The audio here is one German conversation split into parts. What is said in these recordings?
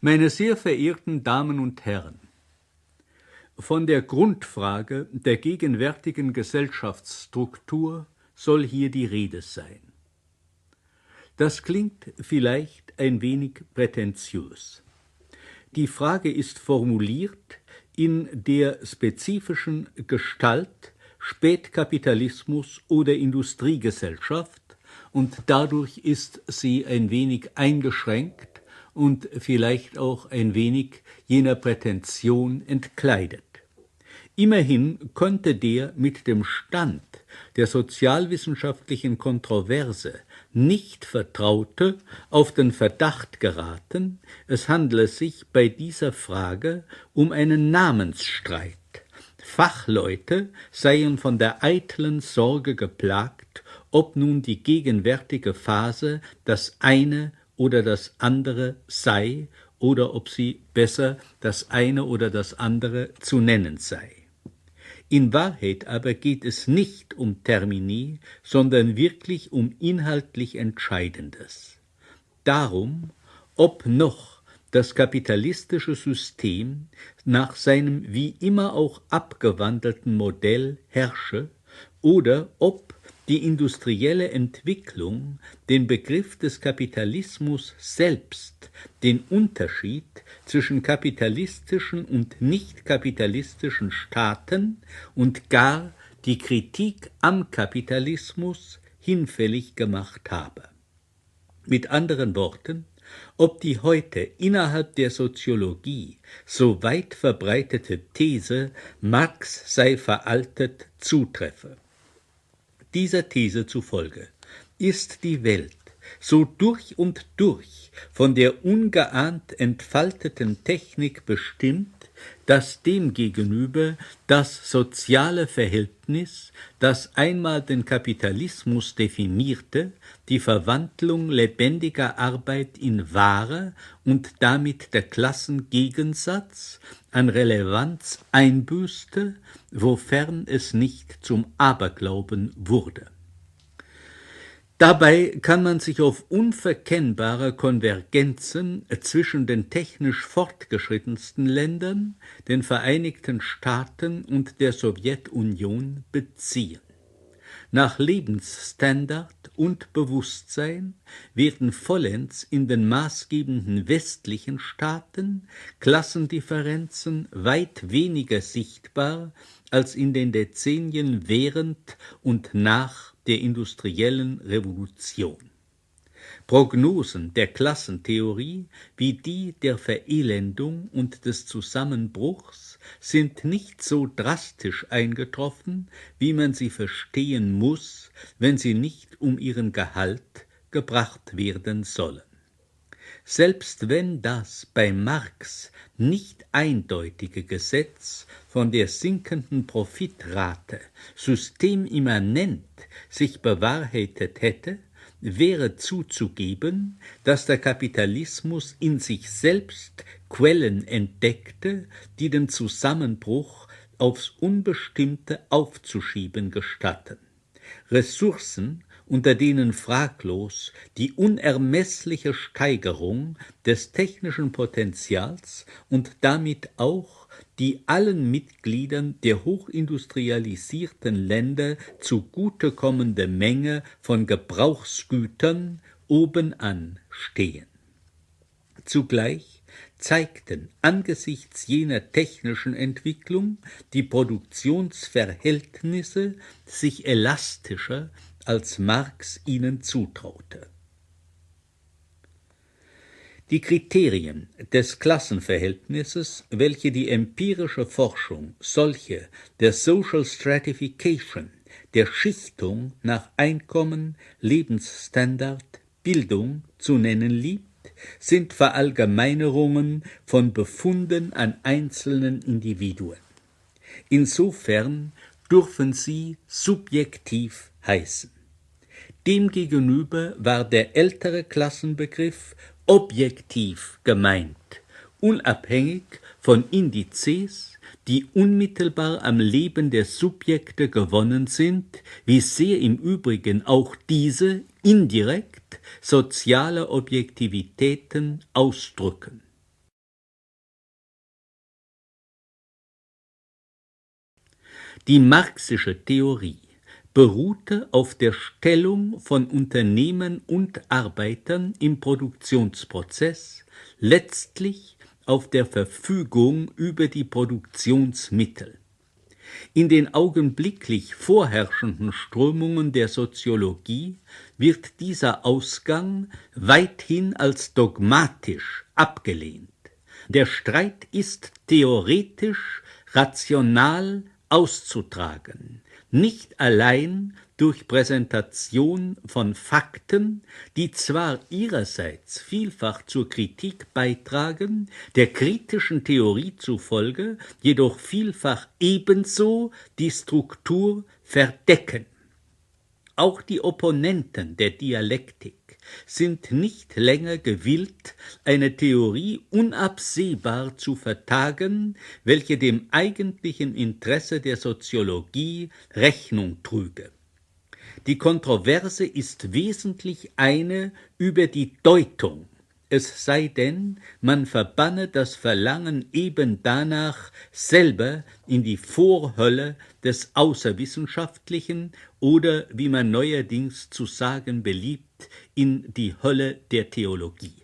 Meine sehr verehrten Damen und Herren, von der Grundfrage der gegenwärtigen Gesellschaftsstruktur soll hier die Rede sein. Das klingt vielleicht ein wenig prätentiös. Die Frage ist formuliert in der spezifischen Gestalt Spätkapitalismus oder Industriegesellschaft, und dadurch ist sie ein wenig eingeschränkt und vielleicht auch ein wenig jener Prätention entkleidet. Immerhin könnte der mit dem Stand der sozialwissenschaftlichen Kontroverse nicht Vertraute auf den Verdacht geraten, es handle sich bei dieser Frage um einen Namensstreit. Fachleute seien von der eitlen Sorge geplagt, ob nun die gegenwärtige Phase das eine oder das andere sei oder ob sie besser das eine oder das andere zu nennen sei. In Wahrheit aber geht es nicht um Termini, sondern wirklich um inhaltlich Entscheidendes. Darum, ob noch das kapitalistische System nach seinem wie immer auch abgewandelten Modell herrsche oder ob die industrielle Entwicklung den Begriff des Kapitalismus selbst, den Unterschied zwischen kapitalistischen und nicht-kapitalistischen Staaten und gar die Kritik am Kapitalismus hinfällig gemacht habe. Mit anderen Worten, ob die heute innerhalb der Soziologie so weit verbreitete These, Marx sei veraltet, zutreffe. Dieser These zufolge ist die Welt so durch und durch von der ungeahnt entfalteten Technik bestimmt, dass demgegenüber das soziale Verhältnis, das einmal den Kapitalismus definierte, die Verwandlung lebendiger Arbeit in Ware und damit der Klassengegensatz an Relevanz einbüßte, wofern es nicht zum Aberglauben wurde. Dabei kann man sich auf unverkennbare Konvergenzen zwischen den technisch fortgeschrittensten Ländern, den Vereinigten Staaten und der Sowjetunion beziehen. Nach Lebensstandard und Bewusstsein werden vollends in den maßgebenden westlichen Staaten Klassendifferenzen weit weniger sichtbar als in den Dezennien während und nach der industriellen Revolution. Prognosen der Klassentheorie wie die der Verelendung und des Zusammenbruchs sind nicht so drastisch eingetroffen, wie man sie verstehen muss, wenn sie nicht um ihren Gehalt gebracht werden sollen. Selbst wenn das bei Marx nicht eindeutige Gesetz von der sinkenden Profitrate systemimmanent sich bewahrheitet hätte, wäre zuzugeben, dass der Kapitalismus in sich selbst Quellen entdeckte, die den Zusammenbruch aufs Unbestimmte aufzuschieben gestatten. Ressourcen, unter denen fraglos die unermessliche Steigerung des technischen Potentials und damit auch die allen Mitgliedern der hochindustrialisierten Länder zugutekommende Menge von Gebrauchsgütern obenan stehen. Zugleich zeigten angesichts jener technischen Entwicklung die Produktionsverhältnisse sich elastischer, als Marx ihnen zutraute. Die Kriterien des Klassenverhältnisses, welche die empirische Forschung solche der Social Stratification, der Schichtung nach Einkommen, Lebensstandard, Bildung zu nennen liebt, sind Verallgemeinerungen von Befunden an einzelnen Individuen. Insofern dürfen sie subjektiv heißen. Demgegenüber war der ältere Klassenbegriff objektiv gemeint, unabhängig von Indizes, die unmittelbar am Leben der Subjekte gewonnen sind, wie sehr im Übrigen auch diese indirekt soziale Objektivitäten ausdrücken. Die marxische Theorie beruhte auf der Stellung von Unternehmen und Arbeitern im Produktionsprozess, letztlich auf der Verfügung über die Produktionsmittel. In den augenblicklich vorherrschenden Strömungen der Soziologie wird dieser Ausgang weithin als dogmatisch abgelehnt. Der Streit ist theoretisch, rational auszutragen, nicht allein durch Präsentation von Fakten, die zwar ihrerseits vielfach zur Kritik beitragen, der kritischen Theorie zufolge jedoch vielfach ebenso die Struktur verdecken. Auch die Opponenten der Dialektik sind nicht länger gewillt, eine Theorie unabsehbar zu vertagen, welche dem eigentlichen Interesse der Soziologie Rechnung trüge. Die Kontroverse ist wesentlich eine über die Deutung, es sei denn, man verbanne das Verlangen eben danach, selber in die Vorhölle des Außerwissenschaftlichen oder, wie man neuerdings zu sagen beliebt, in die Hölle der Theologie.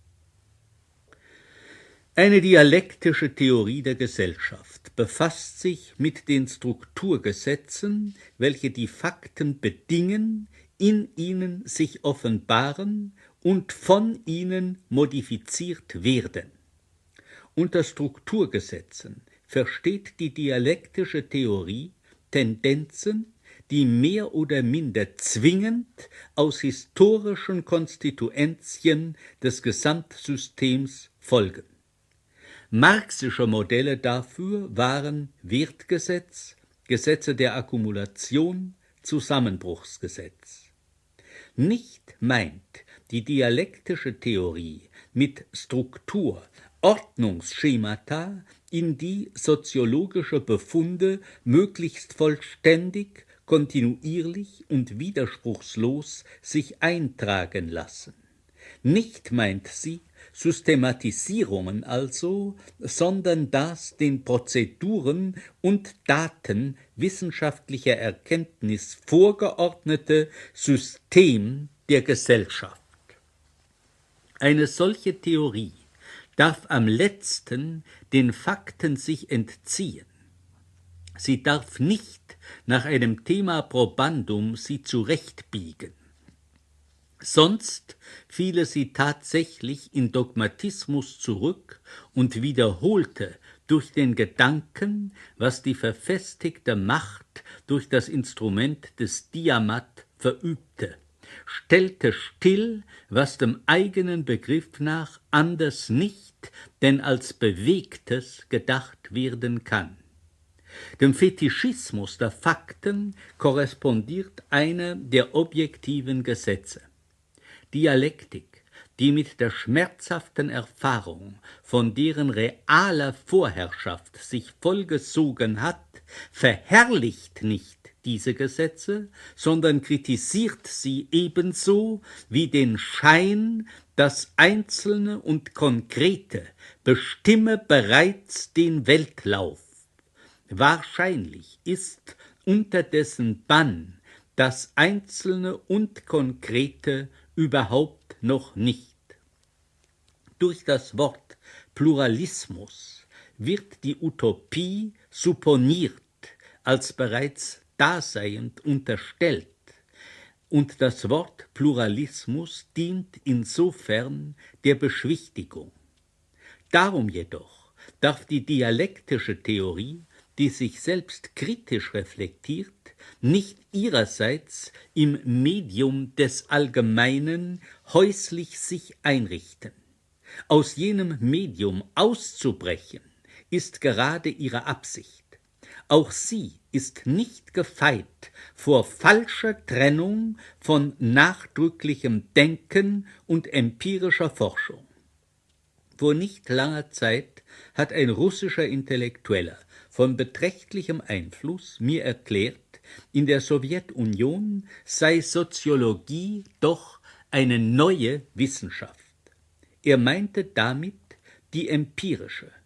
Eine dialektische Theorie der Gesellschaft befasst sich mit den Strukturgesetzen, welche die Fakten bedingen, in ihnen sich offenbaren und von ihnen modifiziert werden. Unter Strukturgesetzen versteht die dialektische Theorie Tendenzen, die mehr oder minder zwingend aus historischen Konstituentien des Gesamtsystems folgen. Marxische Modelle dafür waren Wertgesetz, Gesetze der Akkumulation, Zusammenbruchsgesetz. Nicht meint die dialektische Theorie mit Struktur Ordnungsschemata, in die soziologische Befunde möglichst vollständig, kontinuierlich und widerspruchslos sich eintragen lassen. Nicht meint sie Systematisierungen also, sondern das den Prozeduren und Daten wissenschaftlicher Erkenntnis vorgeordnete System der Gesellschaft. Eine solche Theorie darf am letzten den Fakten sich entziehen. Sie darf nicht nach einem Thema probandum sie zurechtbiegen. Sonst fiele sie tatsächlich in Dogmatismus zurück und wiederholte durch den Gedanken, was die verfestigte Macht durch das Instrument des Diamat verübte, stellte still, was dem eigenen Begriff nach anders nicht, denn als Bewegtes gedacht werden kann. Dem Fetischismus der Fakten korrespondiert eine der objektiven Gesetze. Dialektik, die mit der schmerzhaften Erfahrung von deren realer Vorherrschaft sich vollgesogen hat, verherrlicht nicht diese Gesetze, sondern kritisiert sie ebenso wie den Schein, das Einzelne und Konkrete bestimme bereits den Weltlauf. Wahrscheinlich ist unter dessen Bann das Einzelne und Konkrete überhaupt noch nicht. Durch das Wort Pluralismus wird die Utopie supponiert, als bereits daseiend unterstellt, und das Wort Pluralismus dient insofern der Beschwichtigung. Darum jedoch darf die dialektische Theorie, die sich selbst kritisch reflektiert, nicht ihrerseits im Medium des Allgemeinen häuslich sich einrichten. Aus jenem Medium auszubrechen, ist gerade ihre Absicht. Auch sie ist nicht gefeit vor falscher Trennung von nachdrücklichem Denken und empirischer Forschung. Vor nicht langer Zeit hat ein russischer Intellektueller von beträchtlichem Einfluss mir erklärt, in der Sowjetunion sei Soziologie doch eine neue Wissenschaft. Er meinte damit die empirische,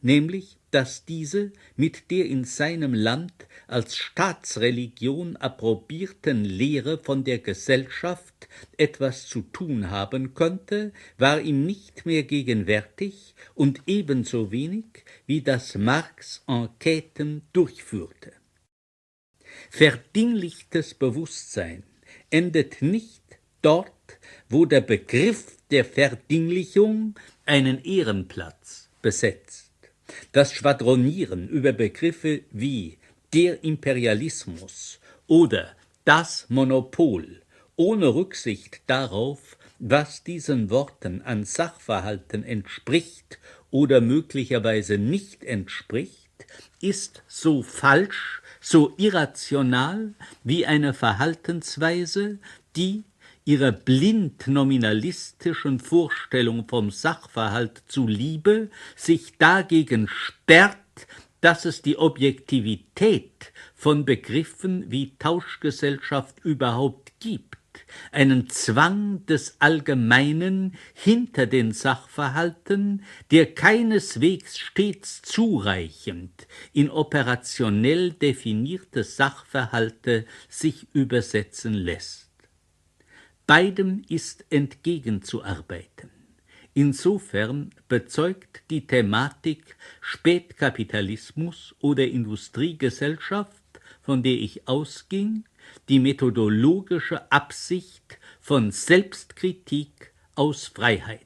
nämlich, dass diese mit der in seinem Land als Staatsreligion approbierten Lehre von der Gesellschaft etwas zu tun haben könnte, war ihm nicht mehr gegenwärtig und ebenso wenig, wie das Marx Enqueten durchführte. Verdinglichtes Bewusstsein endet nicht dort, wo der Begriff der Verdinglichung einen Ehrenplatz besetzt. Das Schwadronieren über Begriffe wie der Imperialismus oder das Monopol, ohne Rücksicht darauf, was diesen Worten an Sachverhalten entspricht oder möglicherweise nicht entspricht, ist so falsch, so irrational wie eine Verhaltensweise, die ihrer blind nominalistischen Vorstellung vom Sachverhalt zuliebe sich dagegen sperrt, dass es die Objektivität von Begriffen wie Tauschgesellschaft überhaupt gibt, einen Zwang des Allgemeinen hinter den Sachverhalten, der keineswegs stets zureichend in operationell definierte Sachverhalte sich übersetzen lässt. Beidem ist entgegenzuarbeiten. Insofern bezeugt die Thematik Spätkapitalismus oder Industriegesellschaft, von der ich ausging, die methodologische Absicht von Selbstkritik aus Freiheit.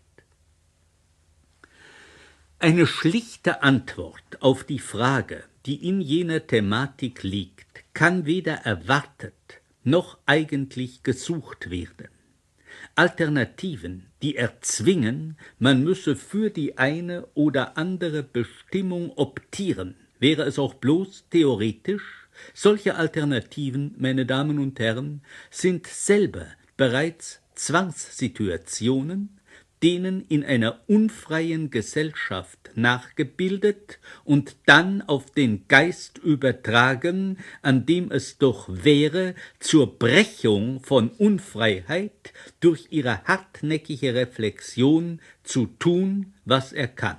Eine schlichte Antwort auf die Frage, die in jener Thematik liegt, kann weder erwartet noch eigentlich gesucht werden. Alternativen, die erzwingen, man müsse für die eine oder andere Bestimmung optieren, wäre es auch bloß theoretisch. Solche Alternativen, meine Damen und Herren, sind selber bereits Zwangssituationen, denen in einer unfreien Gesellschaft nachgebildet und dann auf den Geist übertragen, an dem es doch wäre, zur Brechung von Unfreiheit durch ihre hartnäckige Reflexion zu tun, was er kann.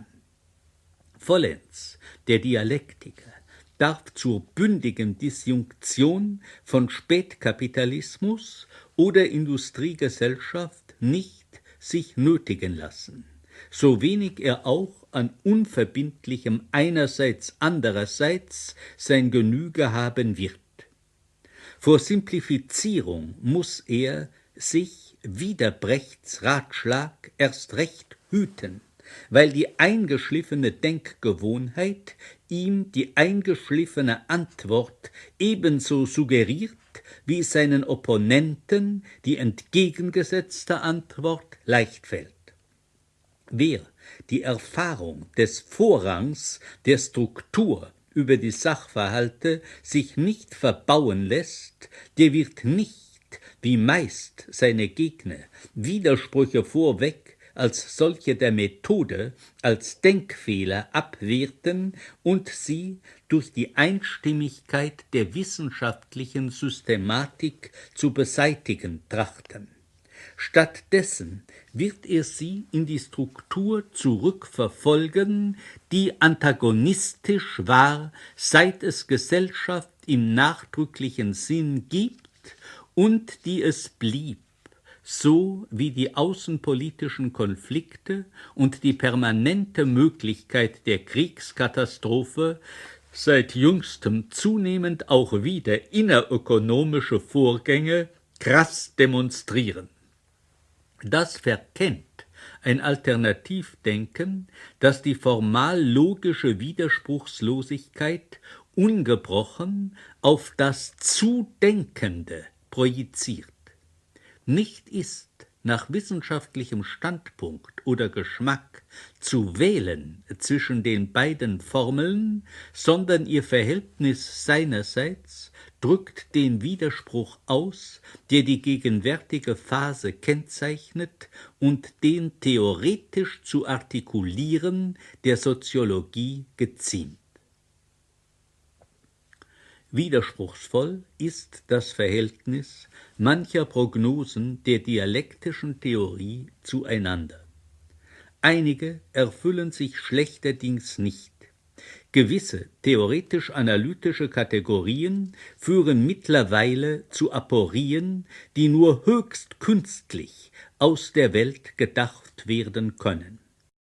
Vollends, der Dialektiker darf zur bündigen Disjunktion von Spätkapitalismus oder Industriegesellschaft nicht sich nötigen lassen, so wenig er auch an unverbindlichem einerseits andererseits sein Genüge haben wird. Vor Simplifizierung muß er sich wider Brechts Ratschlag erst recht hüten, weil die eingeschliffene Denkgewohnheit ihm die eingeschliffene Antwort ebenso suggeriert, wie seinen Opponenten die entgegengesetzte Antwort leicht fällt. Wer die Erfahrung des Vorrangs der Struktur über die Sachverhalte sich nicht verbauen lässt, der wird nicht, wie meist seine Gegner, Widersprüche vorweg als solche der Methode, als Denkfehler abwerten und sie durch die Einstimmigkeit der wissenschaftlichen Systematik zu beseitigen trachten. Stattdessen wird er sie in die Struktur zurückverfolgen, die antagonistisch war, seit es Gesellschaft im nachdrücklichen Sinn gibt und die es blieb, so wie die außenpolitischen Konflikte und die permanente Möglichkeit der Kriegskatastrophe seit jüngstem zunehmend auch wieder innerökonomische Vorgänge krass demonstrieren. Das verkennt ein Alternativdenken, das die formal logische Widerspruchslosigkeit ungebrochen auf das Zudenkende projiziert. Nicht ist nach wissenschaftlichem Standpunkt oder Geschmack zu wählen zwischen den beiden Formeln, sondern ihr Verhältnis seinerseits drückt den Widerspruch aus, der die gegenwärtige Phase kennzeichnet und den theoretisch zu artikulieren der Soziologie geziemt. Widerspruchsvoll ist das Verhältnis mancher Prognosen der dialektischen Theorie zueinander. Einige erfüllen sich schlechterdings nicht, Gewisse theoretisch-analytische Kategorien führen mittlerweile zu Aporien, die nur höchst künstlich aus der Welt gedacht werden können.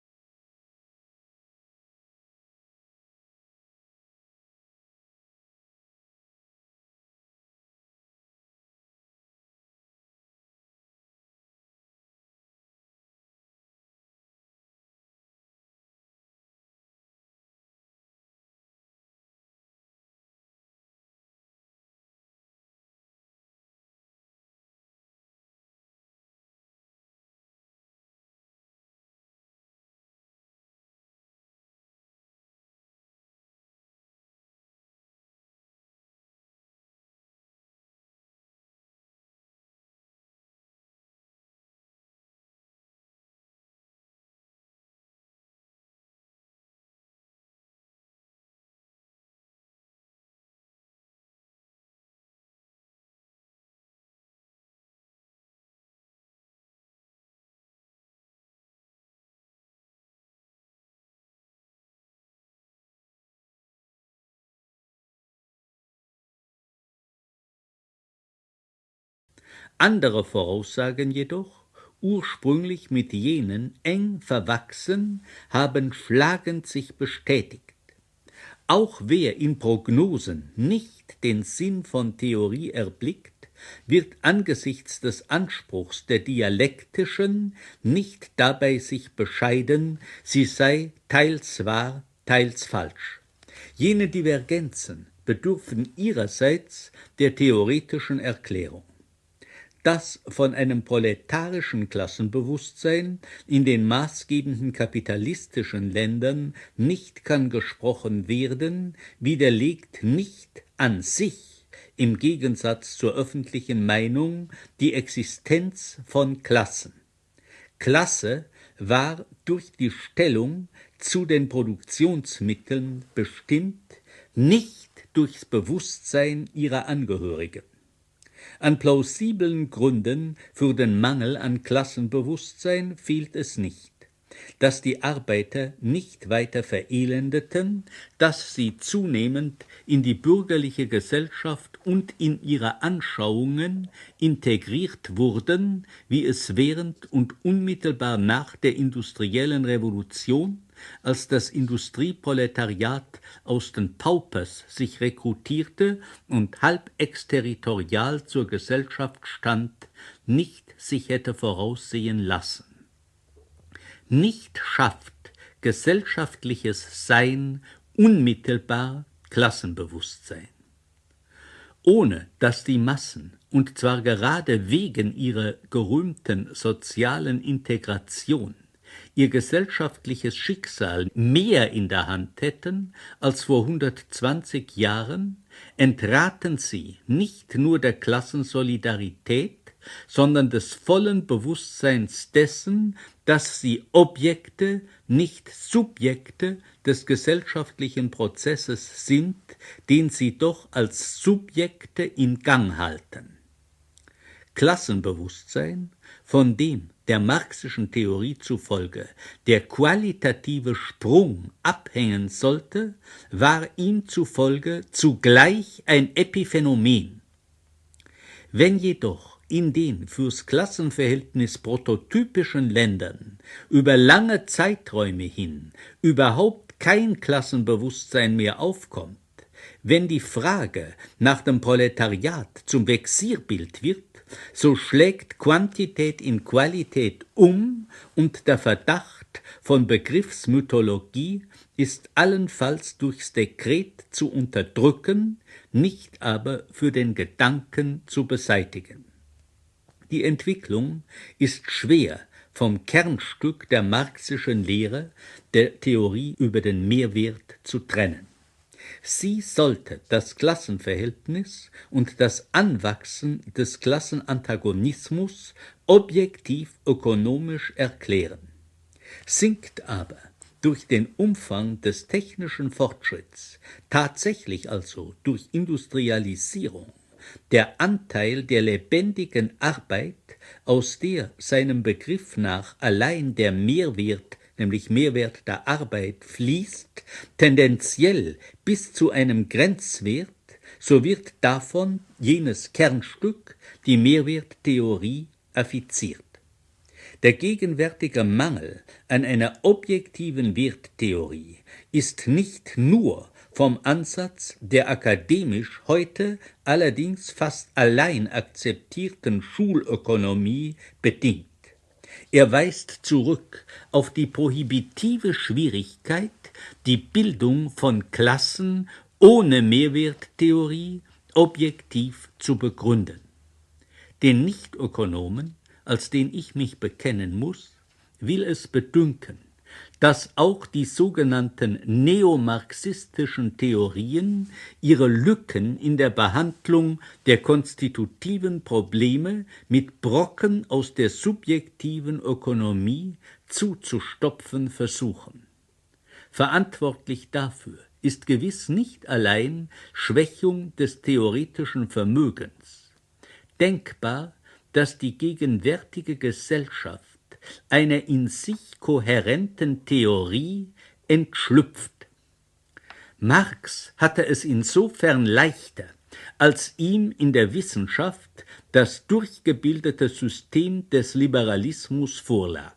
Andere Voraussagen jedoch, ursprünglich mit jenen eng verwachsen, haben schlagend sich bestätigt. Auch wer in Prognosen nicht den Sinn von Theorie erblickt, wird angesichts des Anspruchs der dialektischen nicht dabei sich bescheiden, sie sei teils wahr, teils falsch. Jene Divergenzen bedürfen ihrerseits der theoretischen Erklärung. Dass von einem proletarischen Klassenbewusstsein in den maßgebenden kapitalistischen Ländern nicht kann gesprochen werden, widerlegt nicht an sich, im Gegensatz zur öffentlichen Meinung, die Existenz von Klassen. Klasse war durch die Stellung zu den Produktionsmitteln bestimmt, nicht durchs Bewusstsein ihrer Angehörigen. An plausiblen Gründen für den Mangel an Klassenbewusstsein fehlt es nicht. Dass die Arbeiter nicht weiter verelendeten, dass sie zunehmend in die bürgerliche Gesellschaft und in ihre Anschauungen integriert wurden, wie es während und unmittelbar nach der industriellen Revolution, als das Industrieproletariat aus den Paupers sich rekrutierte und halb exterritorial zur Gesellschaft stand, nicht sich hätte voraussehen lassen. Nicht schafft gesellschaftliches Sein unmittelbar Klassenbewusstsein. Ohne dass die Massen, und zwar gerade wegen ihrer gerühmten sozialen Integration, ihr gesellschaftliches Schicksal mehr in der Hand hätten als vor 120 Jahren, entraten sie nicht nur der Klassensolidarität, sondern des vollen Bewusstseins dessen, dass sie Objekte, nicht Subjekte des gesellschaftlichen Prozesses sind, den sie doch als Subjekte in Gang halten. Klassenbewusstsein, von dem der marxischen Theorie zufolge der qualitative Sprung abhängen sollte, war ihm zufolge zugleich ein Epiphänomen. Wenn jedoch in den fürs Klassenverhältnis prototypischen Ländern über lange Zeiträume hin überhaupt kein Klassenbewusstsein mehr aufkommt, wenn die Frage nach dem Proletariat zum Vexierbild wird, so schlägt Quantität in Qualität um und der Verdacht von Begriffsmythologie ist allenfalls durchs Dekret zu unterdrücken, nicht aber für den Gedanken zu beseitigen. Die Entwicklung ist schwer vom Kernstück der marxischen Lehre, der Theorie über den Mehrwert zu trennen. Sie sollte das Klassenverhältnis und das Anwachsen des Klassenantagonismus objektiv ökonomisch erklären. Sinkt aber durch den Umfang des technischen Fortschritts, tatsächlich also durch Industrialisierung, der Anteil der lebendigen Arbeit, aus der seinem Begriff nach allein der Mehrwert nämlich Mehrwert der Arbeit, fließt, tendenziell bis zu einem Grenzwert, so wird davon jenes Kernstück, die Mehrwerttheorie, affiziert. Der gegenwärtige Mangel an einer objektiven Werttheorie ist nicht nur vom Ansatz der akademisch heute allerdings fast allein akzeptierten Schulökonomie bedingt. Er weist zurück auf die prohibitive Schwierigkeit, die Bildung von Klassen ohne Mehrwerttheorie objektiv zu begründen. Den Nichtökonomen, als den ich mich bekennen muss, will es bedünken, dass auch die sogenannten neomarxistischen Theorien ihre Lücken in der Behandlung der konstitutiven Probleme mit Brocken aus der subjektiven Ökonomie zuzustopfen versuchen. Verantwortlich dafür ist gewiss nicht allein Schwächung des theoretischen Vermögens. Denkbar, dass die gegenwärtige Gesellschaft einer in sich kohärenten Theorie entschlüpft. Marx hatte es insofern leichter, als ihm in der Wissenschaft das durchgebildete System des Liberalismus vorlag.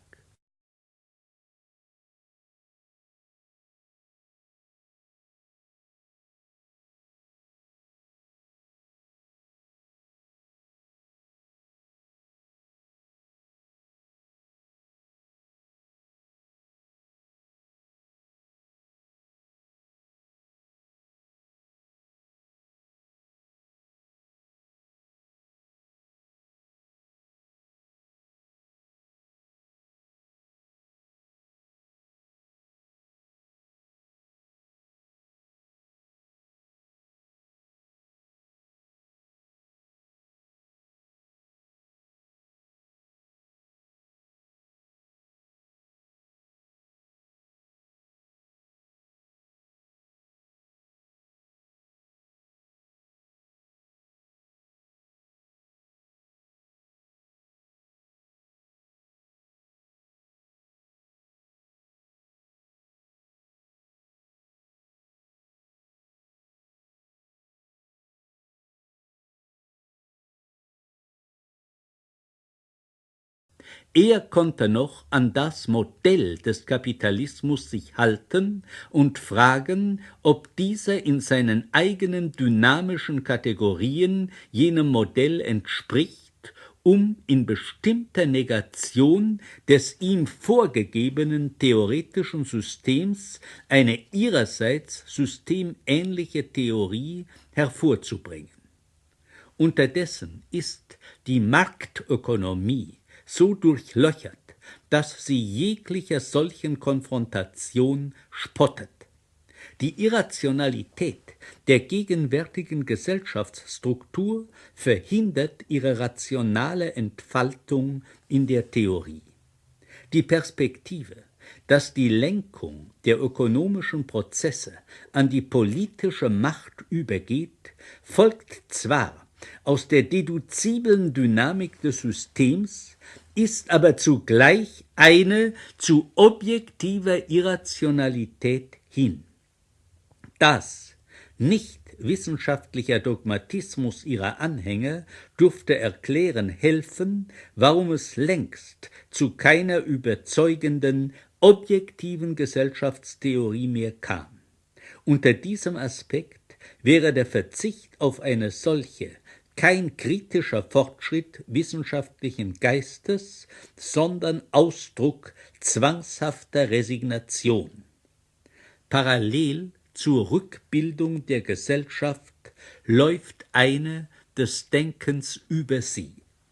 Er konnte noch an das Modell des Kapitalismus sich halten und fragen, ob dieser in seinen eigenen dynamischen Kategorien jenem Modell entspricht, um in bestimmter Negation des ihm vorgegebenen theoretischen Systems eine ihrerseits systemähnliche Theorie hervorzubringen. Unterdessen ist die Marktökonomie so durchlöchert, dass sie jeglicher solchen Konfrontation spottet. Die Irrationalität der gegenwärtigen Gesellschaftsstruktur verhindert ihre rationale Entfaltung in der Theorie. Die Perspektive, dass die Lenkung der ökonomischen Prozesse an die politische Macht übergeht, folgt zwar aus der deduziblen Dynamik des Systems, ist aber zugleich eine zu objektiver Irrationalität hin. Das nicht wissenschaftlicher Dogmatismus ihrer Anhänger dürfte erklären helfen, warum es längst zu keiner überzeugenden, objektiven Gesellschaftstheorie mehr kam. Unter diesem Aspekt wäre der Verzicht auf eine solche kein kritischer Fortschritt wissenschaftlichen Geistes, sondern Ausdruck zwangshafter Resignation. Parallel zur Rückbildung der Gesellschaft läuft eine des Denkens über sie.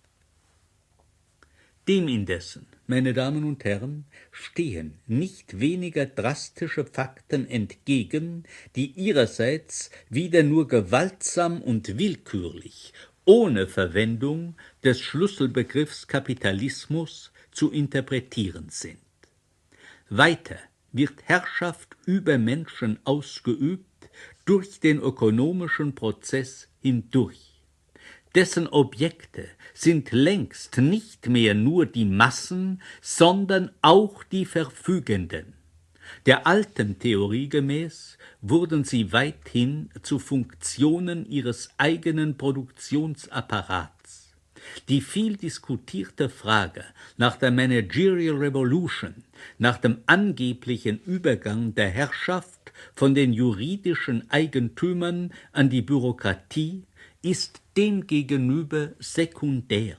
Dem indessen, meine Damen und Herren, stehen nicht weniger drastische Fakten entgegen, die ihrerseits wieder nur gewaltsam und willkürlich, ohne Verwendung des Schlüsselbegriffs Kapitalismus zu interpretieren sind. Weiter wird Herrschaft über Menschen ausgeübt durch den ökonomischen Prozess hindurch. Dessen Objekte sind längst nicht mehr nur die Massen, sondern auch die Verfügenden. Der alten Theorie gemäß wurden sie weithin zu Funktionen ihres eigenen Produktionsapparats. Die viel diskutierte Frage nach der Managerial Revolution, nach dem angeblichen Übergang der Herrschaft von den juridischen Eigentümern an die Bürokratie, ist demgegenüber sekundär.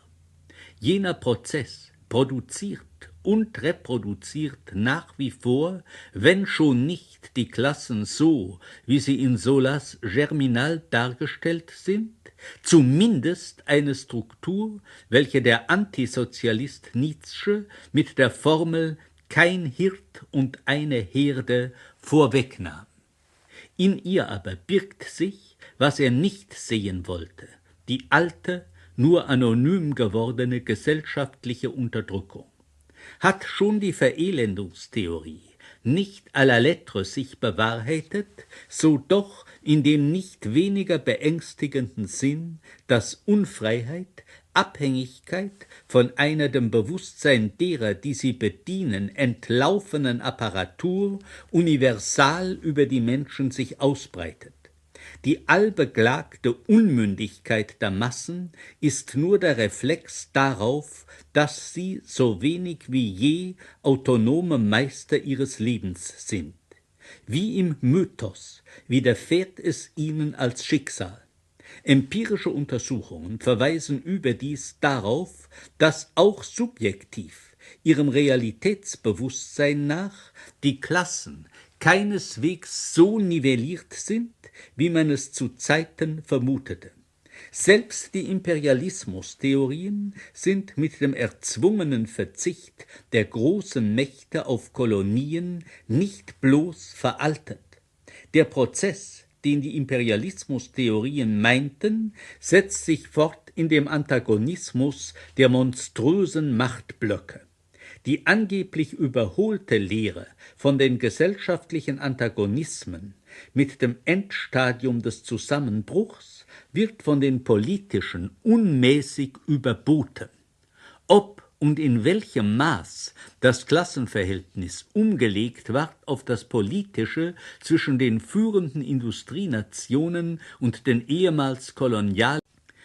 Jener Prozess produziert und reproduziert nach wie vor, wenn schon nicht die Klassen so, wie sie in Zolas Germinal dargestellt sind, zumindest eine Struktur, welche der Antisozialist Nietzsche mit der Formel »kein Hirt und eine Herde« vorwegnahm. In ihr aber birgt sich, was er nicht sehen wollte, die alte, nur anonym gewordene gesellschaftliche Unterdrückung. Hat schon die Verelendungstheorie nicht à la lettre sich bewahrheitet, so doch in dem nicht weniger beängstigenden Sinn, dass Unfreiheit, Abhängigkeit von einer dem Bewusstsein derer, die sie bedienen, entlaufenen Apparatur universal über die Menschen sich ausbreitet. Die allbeklagte Unmündigkeit der Massen ist nur der Reflex darauf, dass sie so wenig wie je autonome Meister ihres Lebens sind. Wie im Mythos widerfährt es ihnen als Schicksal. Empirische Untersuchungen verweisen überdies darauf, dass auch subjektiv ihrem Realitätsbewusstsein nach die Klassen keineswegs so nivelliert sind, wie man es zu Zeiten vermutete. Selbst die Imperialismustheorien sind mit dem erzwungenen Verzicht der großen Mächte auf Kolonien nicht bloß veraltet. Der Prozess, den die Imperialismustheorien meinten, setzt sich fort in dem Antagonismus der monströsen Machtblöcke. Die angeblich überholte Lehre von den gesellschaftlichen Antagonismen mit dem Endstadium des Zusammenbruchs wird von den Politischen unmäßig überboten. Ob und in welchem Maß das Klassenverhältnis umgelegt ward auf das Politische zwischen den führenden Industrienationen und den ehemals kolonialen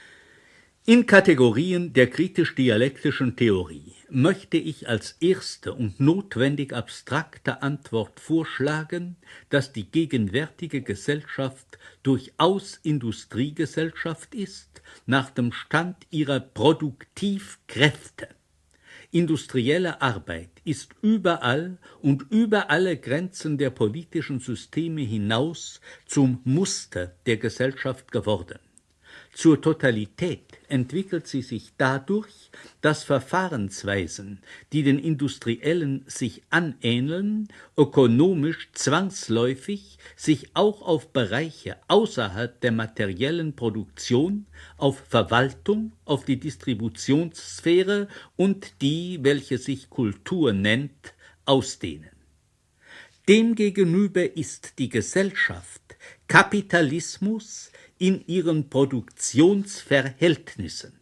in Kategorien der kritisch-dialektischen Theorie möchte ich als erste und notwendig abstrakte Antwort vorschlagen, dass die gegenwärtige Gesellschaft durchaus Industriegesellschaft ist, nach dem Stand ihrer Produktivkräfte. Industrielle Arbeit ist überall und über alle Grenzen der politischen Systeme hinaus zum Muster der Gesellschaft geworden. Zur Totalität entwickelt sie sich dadurch, dass Verfahrensweisen, die den Industriellen sich anähneln, ökonomisch zwangsläufig sich auch auf Bereiche außerhalb der materiellen Produktion, auf Verwaltung, auf die Distributionssphäre und die, welche sich Kultur nennt, ausdehnen. Demgegenüber ist die Gesellschaft Kapitalismus in ihren Produktionsverhältnissen.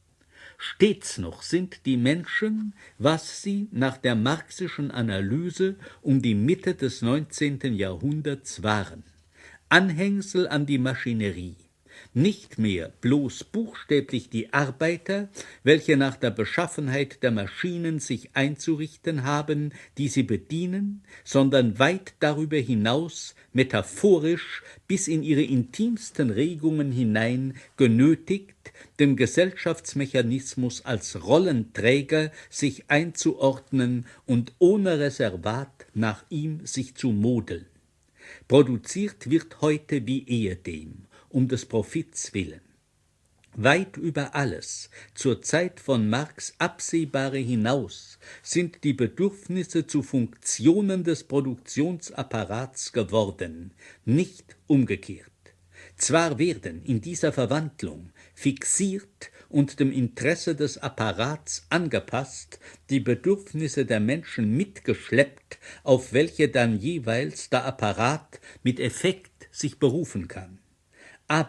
Stets noch sind die Menschen, was sie nach der marxischen Analyse um die Mitte des 19. Jahrhunderts waren, Anhängsel an die Maschinerie, nicht mehr bloß buchstäblich die Arbeiter, welche nach der Beschaffenheit der Maschinen sich einzurichten haben, die sie bedienen, sondern weit darüber hinaus, metaphorisch bis in ihre intimsten Regungen hinein genötigt, dem Gesellschaftsmechanismus als Rollenträger sich einzuordnen und ohne Reservat nach ihm sich zu modeln. Produziert wird heute wie ehedem, um des Profits willen. Weit über alles, zur Zeit von Marx absehbare hinaus, sind die Bedürfnisse zu Funktionen des Produktionsapparats geworden, nicht umgekehrt. Zwar werden in dieser Verwandlung fixiert und dem Interesse des Apparats angepasst, die Bedürfnisse der Menschen mitgeschleppt, auf welche dann jeweils der Apparat mit Effekt sich berufen kann. Aber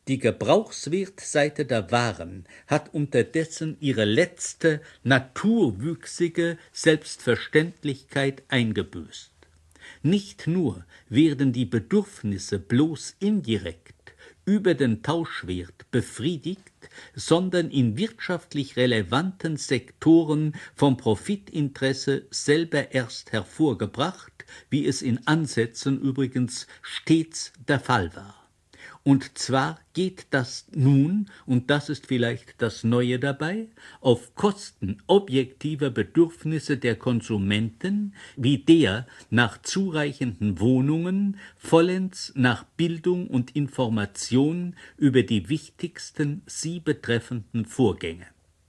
Die Gebrauchswertseite der Waren hat unterdessen ihre letzte naturwüchsige Selbstverständlichkeit eingebüßt. Nicht nur werden die Bedürfnisse bloß indirekt über den Tauschwert befriedigt, sondern in wirtschaftlich relevanten Sektoren vom Profitinteresse selber erst hervorgebracht, wie es in Ansätzen übrigens stets der Fall war. Und zwar geht das nun, und das ist vielleicht das Neue dabei, auf Kosten objektiver Bedürfnisse der Konsumenten, wie der nach zureichenden Wohnungen, vollends nach Bildung und Information über die wichtigsten sie betreffenden Vorgänge.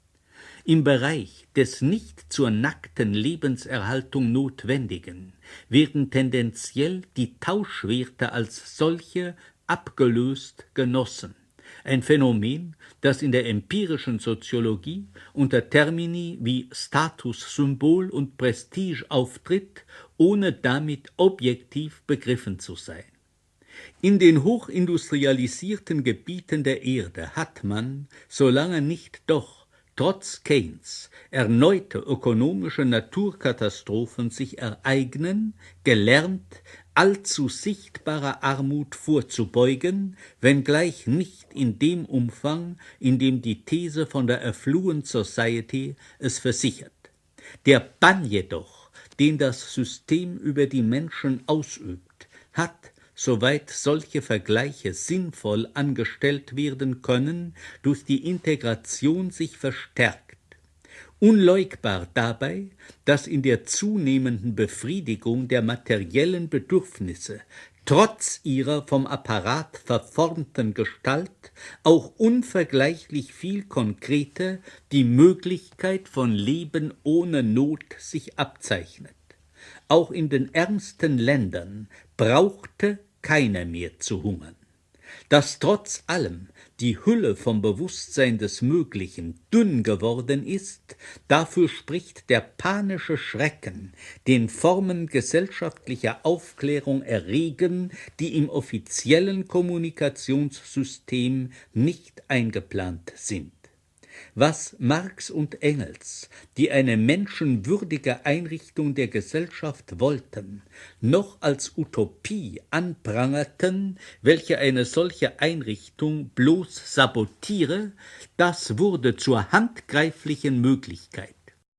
Im Bereich des nicht zur nackten Lebenserhaltung Notwendigen werden tendenziell die Tauschwerte als solche abgelöst genossen. Ein Phänomen, das in der empirischen Soziologie unter Termini wie Statussymbol und Prestige auftritt, ohne damit objektiv begriffen zu sein. In den hochindustrialisierten Gebieten der Erde hat man, solange nicht doch trotz Keynes erneute ökonomische Naturkatastrophen sich ereignen, gelernt, allzu sichtbarer Armut vorzubeugen, wenngleich nicht in dem Umfang, in dem die These von der Affluent Society es versichert. Der Bann jedoch, den das System über die Menschen ausübt, hat, soweit solche Vergleiche sinnvoll angestellt werden können, durch die Integration sich verstärkt. Unleugbar dabei, dass in der zunehmenden Befriedigung der materiellen Bedürfnisse trotz ihrer vom Apparat verformten Gestalt auch unvergleichlich viel konkreter die Möglichkeit von Leben ohne Not sich abzeichnet. Auch in den ärmsten Ländern brauchte keiner mehr zu hungern. Dass trotz allem die Hülle vom Bewusstsein des Möglichen dünn geworden ist, dafür spricht der panische Schrecken, den Formen gesellschaftlicher Aufklärung erregen, die im offiziellen Kommunikationssystem nicht eingeplant sind. Was Marx und Engels, die eine menschenwürdige Einrichtung der Gesellschaft wollten, noch als Utopie anprangerten, welche eine solche Einrichtung bloß sabotiere, das wurde zur handgreiflichen Möglichkeit.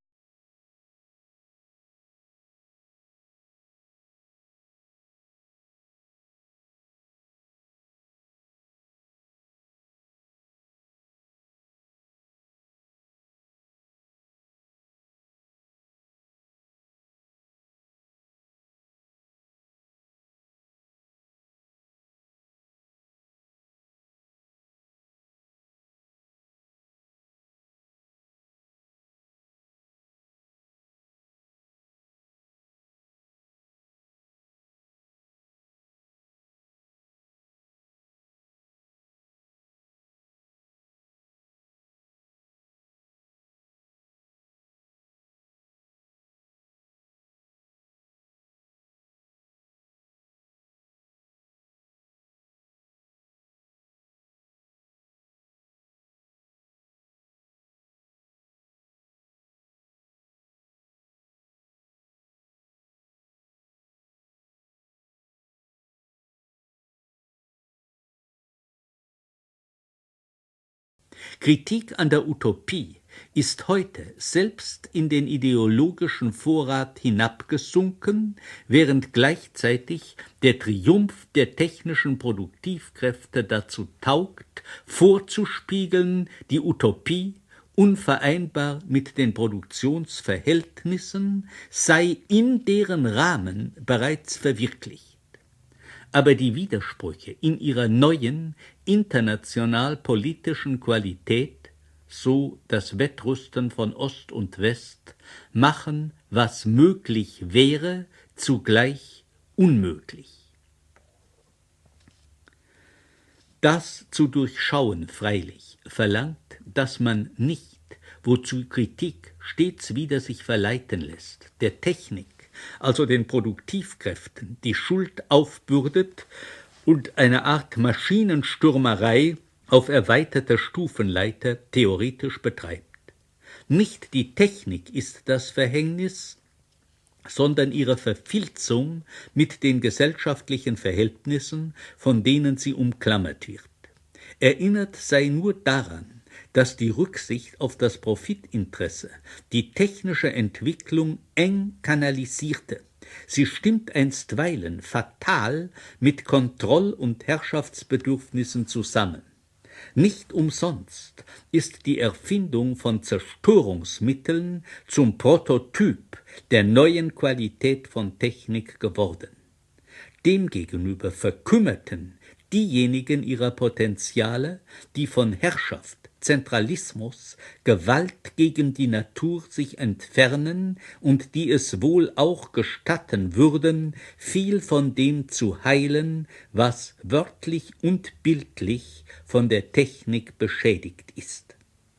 Kritik an der Utopie ist heute selbst in den ideologischen Vorrat hinabgesunken, während gleichzeitig der Triumph der technischen Produktivkräfte dazu taugt, vorzuspiegeln, die Utopie, unvereinbar mit den Produktionsverhältnissen, sei in deren Rahmen bereits verwirklicht. Aber die Widersprüche in ihrer neuen, international-politischen Qualität, so das Wettrüsten von Ost und West, machen, was möglich wäre, zugleich unmöglich. Das zu durchschauen freilich verlangt, dass man nicht, wozu Kritik stets wieder sich verleiten lässt, der Technik, also den Produktivkräften, die Schuld aufbürdet und eine Art Maschinenstürmerei auf erweiterter Stufenleiter theoretisch betreibt. Nicht die Technik ist das Verhängnis, sondern ihre Verfilzung mit den gesellschaftlichen Verhältnissen, von denen sie umklammert wird. Erinnert sei nur daran, dass die Rücksicht auf das Profitinteresse die technische Entwicklung eng kanalisierte. Sie stimmt einstweilen fatal mit Kontroll- und Herrschaftsbedürfnissen zusammen. Nicht umsonst ist die Erfindung von Zerstörungsmitteln zum Prototyp der neuen Qualität von Technik geworden. Demgegenüber verkümmerten diejenigen ihrer Potenziale, die von Herrschaft, Zentralismus, Gewalt gegen die Natur sich entfernen und die es wohl auch gestatten würden, viel von dem zu heilen, was wörtlich und bildlich von der Technik beschädigt ist.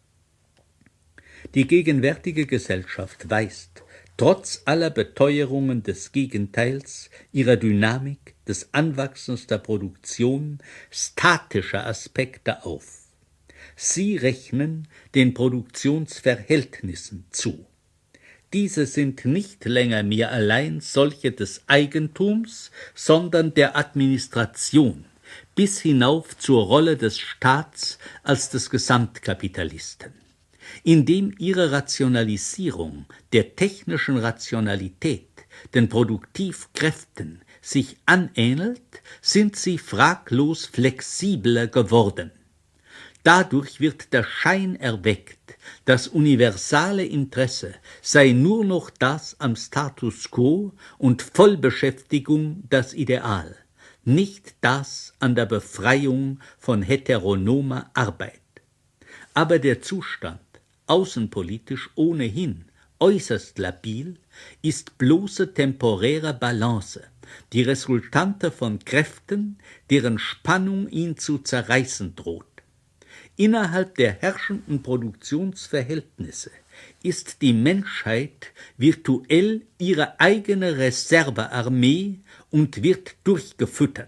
Die gegenwärtige Gesellschaft weist trotz aller Beteuerungen des Gegenteils, ihrer Dynamik, des Anwachsens der Produktion, statische Aspekte auf. Sie rechnen den Produktionsverhältnissen zu. Diese sind nicht länger mehr allein solche des Eigentums, sondern der Administration, bis hinauf zur Rolle des Staats als des Gesamtkapitalisten. Indem ihre Rationalisierung der technischen Rationalität, den Produktivkräften, sich anähnelt, sind sie fraglos flexibler geworden. Dadurch wird der Schein erweckt, das universale Interesse sei nur noch das am Status quo und Vollbeschäftigung das Ideal, nicht das an der Befreiung von heteronomer Arbeit. Aber der Zustand, außenpolitisch ohnehin äußerst labil, ist bloße temporäre Balance, die Resultante von Kräften, deren Spannung ihn zu zerreißen droht. Innerhalb der herrschenden Produktionsverhältnisse ist die Menschheit virtuell ihre eigene Reservearmee und wird durchgefüttert.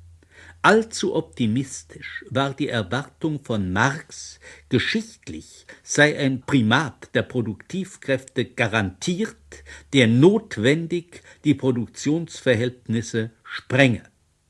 Allzu optimistisch war die Erwartung von Marx, geschichtlich sei ein Primat der Produktivkräfte garantiert, der notwendig die Produktionsverhältnisse sprenge.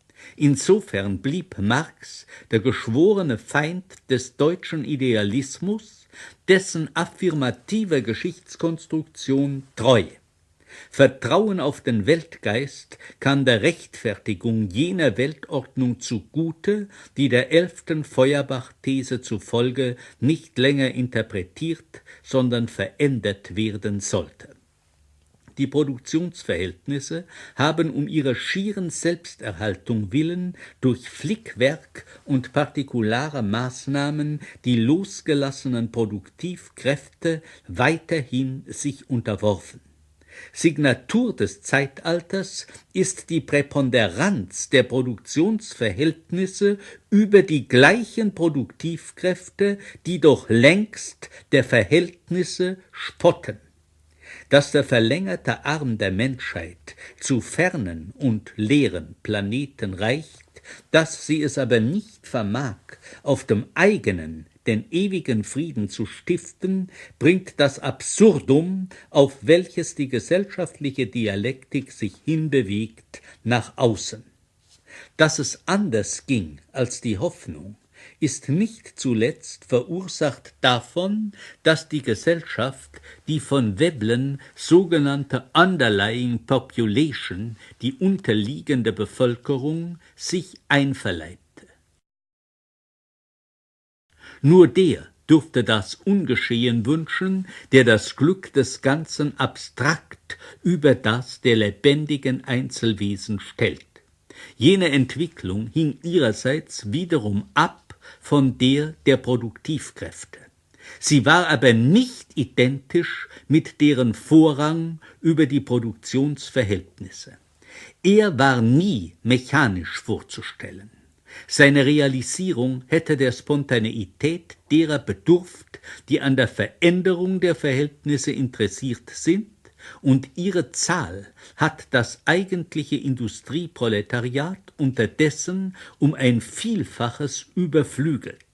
Insofern blieb Marx der geschworene Feind des deutschen Idealismus, dessen affirmative Geschichtskonstruktion treu. Vertrauen auf den Weltgeist kann der Rechtfertigung jener Weltordnung zugute, die der 11. Feuerbach-These zufolge nicht länger interpretiert, sondern verändert werden sollte. Die Produktionsverhältnisse haben um ihrer schieren Selbsterhaltung willen durch Flickwerk und partikulare Maßnahmen die losgelassenen Produktivkräfte weiterhin sich unterworfen. Signatur des Zeitalters ist die Präponderanz der Produktionsverhältnisse über die gleichen Produktivkräfte, die doch längst der Verhältnisse spotten. Dass der verlängerte Arm der Menschheit zu fernen und leeren Planeten reicht, dass sie es aber nicht vermag, auf dem eigenen den ewigen Frieden zu stiften, bringt das Absurdum, auf welches die gesellschaftliche Dialektik sich hinbewegt, nach außen. Dass es anders ging als die Hoffnung, ist nicht zuletzt verursacht davon, dass die Gesellschaft die von Veblen sogenannte Underlying Population, die unterliegende Bevölkerung, sich einverleibte. Nur der dürfte das ungeschehen wünschen, der das Glück des Ganzen abstrakt über das der lebendigen Einzelwesen stellt. Jene Entwicklung hing ihrerseits wiederum ab von der Produktivkräfte. Sie war aber nicht identisch mit deren Vorrang über die Produktionsverhältnisse. Er war nie mechanisch vorzustellen. Seine Realisierung hätte der Spontaneität derer bedurft, die an der Veränderung der Verhältnisse interessiert sind, und ihre Zahl hat das eigentliche Industrieproletariat unterdessen um ein Vielfaches überflügelt.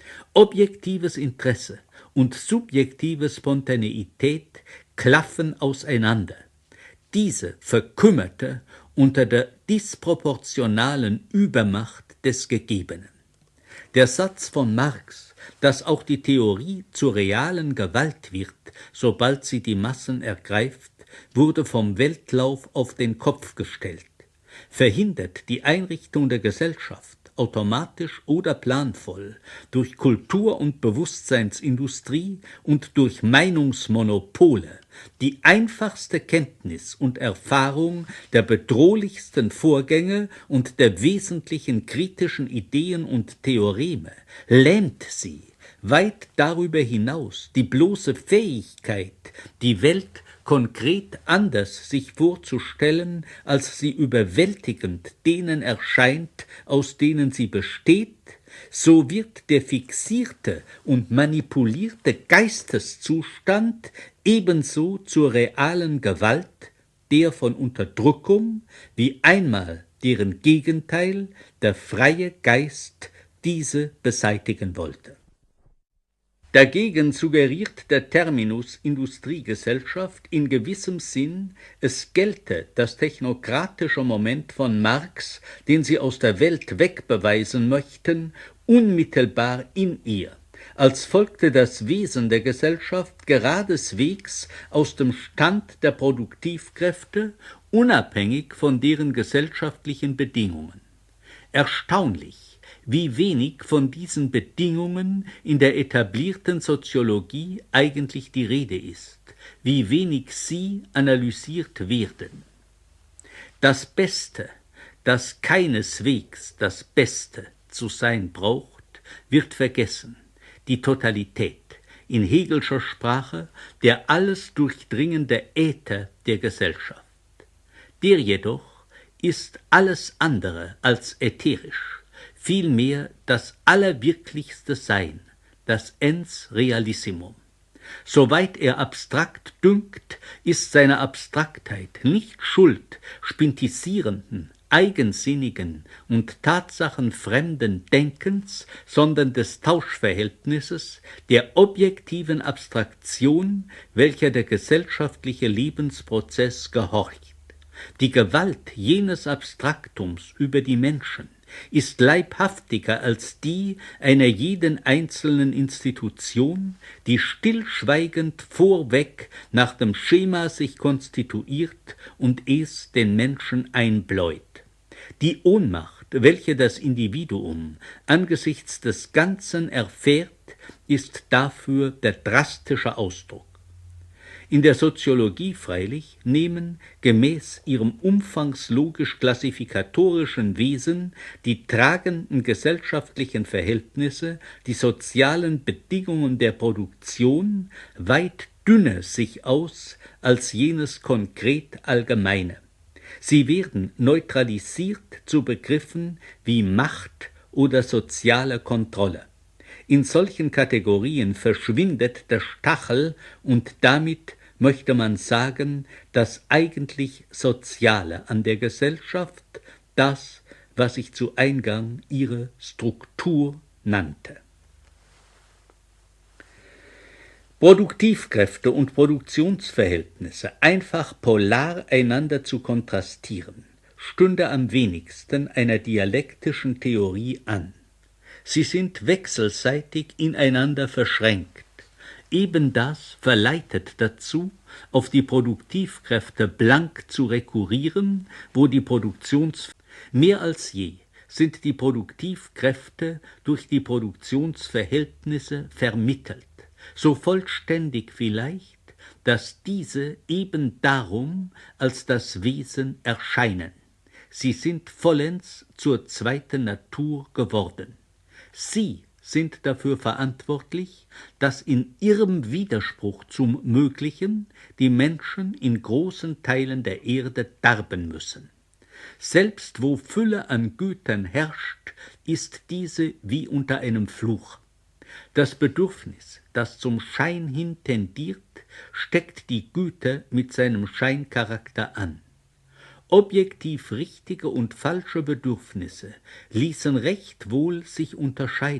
Objektives Interesse und subjektive Spontaneität klaffen auseinander. Diese verkümmerte unter der disproportionalen Übermacht des Gegebenen. Der Satz von Marx, dass auch die Theorie zur realen Gewalt wird, sobald sie die Massen ergreift, wurde vom Weltlauf auf den Kopf gestellt, verhindert die Einrichtung der Gesellschaft, automatisch oder planvoll, durch Kultur- und Bewusstseinsindustrie und durch Meinungsmonopole, die einfachste Kenntnis und Erfahrung der bedrohlichsten Vorgänge und der wesentlichen kritischen Ideen und Theoreme, lähmt sie, weit darüber hinaus die bloße Fähigkeit, die Welt konkret anders sich vorzustellen, als sie überwältigend denen erscheint, aus denen sie besteht, so wird der fixierte und manipulierte Geisteszustand ebenso zur realen Gewalt, der von Unterdrückung, wie einmal deren Gegenteil, der freie Geist, diese beseitigen wollte. Dagegen suggeriert der Terminus Industriegesellschaft in gewissem Sinn, es gelte das technokratische Moment von Marx, den sie aus der Welt wegbeweisen möchten, unmittelbar in ihr, als folgte das Wesen der Gesellschaft geradeswegs aus dem Stand der Produktivkräfte, unabhängig von deren gesellschaftlichen Bedingungen. Erstaunlich, wie wenig von diesen Bedingungen in der etablierten Soziologie eigentlich die Rede ist, wie wenig sie analysiert werden. Das Beste, das keineswegs das Beste zu sein braucht, wird vergessen, die Totalität, in Hegelscher Sprache der alles durchdringende Äther der Gesellschaft. Der jedoch ist alles andere als ätherisch, vielmehr das allerwirklichste Sein, das ens realissimum. Soweit er abstrakt dünkt, ist seine Abstraktheit nicht Schuld spintisierenden, eigensinnigen und tatsachenfremden Denkens, sondern des Tauschverhältnisses, der objektiven Abstraktion, welcher der gesellschaftliche Lebensprozess gehorcht. Die Gewalt jenes Abstraktums über die Menschen ist leibhaftiger als die einer jeden einzelnen Institution, die stillschweigend vorweg nach dem Schema sich konstituiert und es den Menschen einbläut. Die Ohnmacht, welche das Individuum angesichts des Ganzen erfährt, ist dafür der drastische Ausdruck. In der Soziologie freilich nehmen, gemäß ihrem umfangslogisch-klassifikatorischen Wesen, die tragenden gesellschaftlichen Verhältnisse, die sozialen Bedingungen der Produktion weit dünner sich aus als jenes konkret Allgemeine. Sie werden neutralisiert zu Begriffen wie Macht oder soziale Kontrolle. In solchen Kategorien verschwindet der Stachel und damit möchte man sagen, das eigentlich Soziale an der Gesellschaft, das, was ich zu Eingang ihre Struktur nannte. Produktivkräfte und Produktionsverhältnisse einfach polar einander zu kontrastieren, stünde am wenigsten einer dialektischen Theorie an. Sie sind wechselseitig ineinander verschränkt. Eben das verleitet dazu, auf die Produktivkräfte blank zu rekurrieren, wo die mehr als je sind die Produktivkräfte durch die Produktionsverhältnisse vermittelt, so vollständig vielleicht, dass diese eben darum als das Wesen erscheinen. Sie sind vollends zur zweiten Natur geworden. Sie sind dafür verantwortlich, dass in ihrem Widerspruch zum Möglichen die Menschen in großen Teilen der Erde darben müssen. Selbst wo Fülle an Gütern herrscht, ist diese wie unter einem Fluch. Das Bedürfnis, das zum Schein hin tendiert, steckt die Güter mit seinem Scheincharakter an. Objektiv richtige und falsche Bedürfnisse ließen recht wohl sich unterscheiden,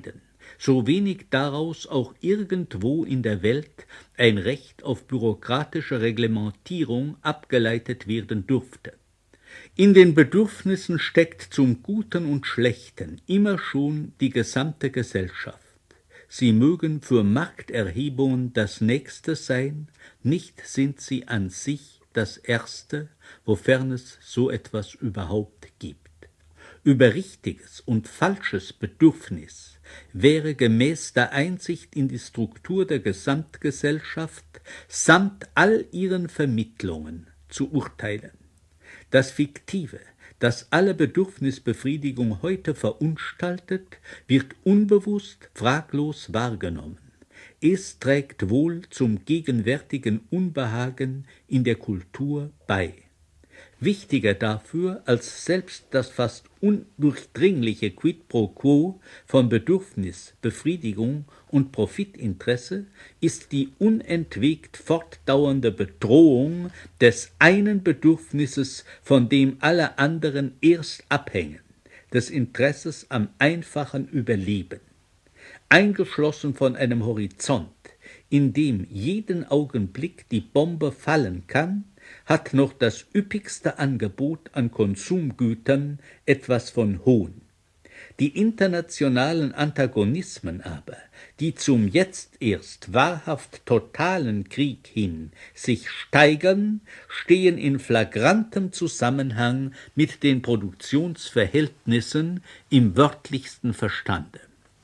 so wenig daraus auch irgendwo in der Welt ein Recht auf bürokratische Reglementierung abgeleitet werden dürfte. In den Bedürfnissen steckt zum Guten und Schlechten immer schon die gesamte Gesellschaft. Sie mögen für Markterhebungen das Nächste sein, nicht sind sie an sich das Erste, wofern es so etwas überhaupt gibt. Über richtiges und falsches Bedürfnis wäre gemäß der Einsicht in die Struktur der Gesamtgesellschaft samt all ihren Vermittlungen zu urteilen. Das Fiktive, das alle Bedürfnisbefriedigung heute verunstaltet, wird unbewusst, fraglos wahrgenommen. Es trägt wohl zum gegenwärtigen Unbehagen in der Kultur bei. Wichtiger dafür als selbst das fast undurchdringliche Quid pro quo von Bedürfnis, Befriedigung und Profitinteresse ist die unentwegt fortdauernde Bedrohung des einen Bedürfnisses, von dem alle anderen erst abhängen, des Interesses am einfachen Überleben. Eingeschlossen von einem Horizont, in dem jeden Augenblick die Bombe fallen kann, hat noch das üppigste Angebot an Konsumgütern etwas von Hohn. Die internationalen Antagonismen aber, die zum jetzt erst wahrhaft totalen Krieg hin sich steigern, stehen in flagrantem Zusammenhang mit den Produktionsverhältnissen im wörtlichsten Verstande.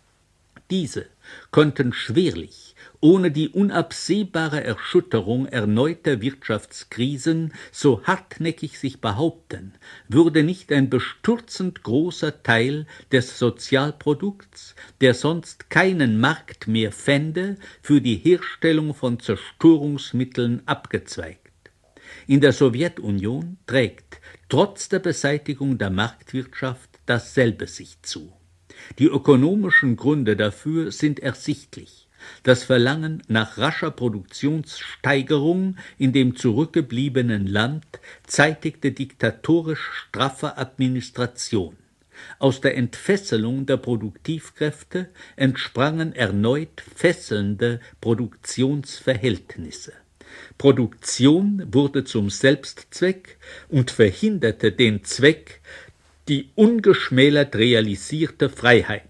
Diese konnten schwerlich ohne die unabsehbare Erschütterung erneuter Wirtschaftskrisen so hartnäckig sich behaupten, würde nicht ein bestürzend großer Teil des Sozialprodukts, der sonst keinen Markt mehr fände, für die Herstellung von Zerstörungsmitteln abgezweigt. In der Sowjetunion trägt trotz der Beseitigung der Marktwirtschaft dasselbe sich zu. Die ökonomischen Gründe dafür sind ersichtlich. Das Verlangen nach rascher Produktionssteigerung in dem zurückgebliebenen Land zeitigte diktatorisch straffe Administration. Aus der Entfesselung der Produktivkräfte entsprangen erneut fesselnde Produktionsverhältnisse. Produktion wurde zum Selbstzweck und verhinderte den Zweck, die ungeschmälert realisierte Freiheit.